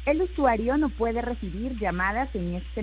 El usuario no puede recibir llamadas en este